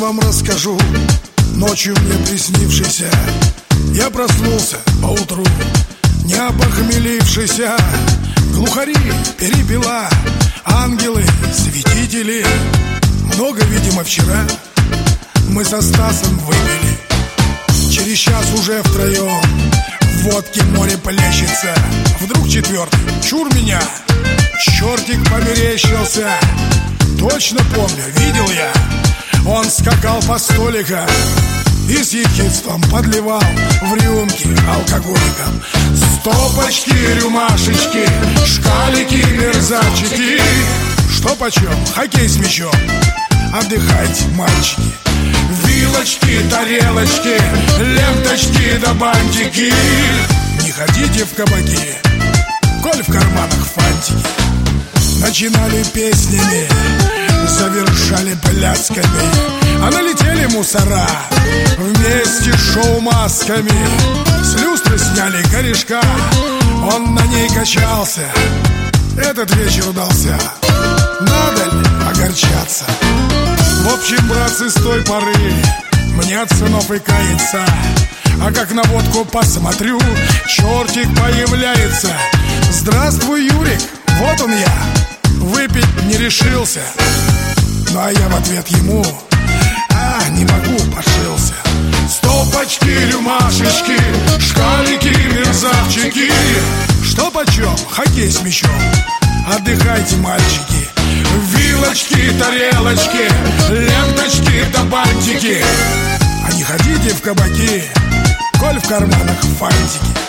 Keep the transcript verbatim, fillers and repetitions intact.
вам расскажу, ночью мне приснившийся. Я проснулся поутру, не обохмелившийся. Глухари, перепела, ангелы, святители. Много, видимо, вчера мы со Стасом выпили. Через час уже втроем в водке море плещется. Вдруг четвертый, чур меня, чертик померещился. Точно помню, видел я, он скакал по столикам и с ехидством подливал в рюмки алкоголикам. Стопочки, рюмашечки, шкалики, мерзавчики. Что почем? Хоккей с мячом. Отдыхайте, мальчики. Вилочки, тарелочки, ленточки да бантики. Не ходите в кабаки, коль в карманах фантики. Начинали песнями, завершали плясками, а налетели мусора вместе с шоу-масками. С люстры сняли корешка, он на ней качался. Этот вечер удался, надо ли огорчаться? В общем, братцы, с той поры мне от сынов и кается. А как на водку посмотрю, чертик появляется. Здравствуй, Юрик, вот он я. Выпить не решился, ну а я в ответ ему: а, не могу, пошился. Стопочки, рюмашечки, шкалики, мерзавчики. Что почем? Хоккей с мячом. Отдыхайте, мальчики. Вилочки, тарелочки, ленточки да бантики. А не ходите в кабаки, коль в карманах фантики.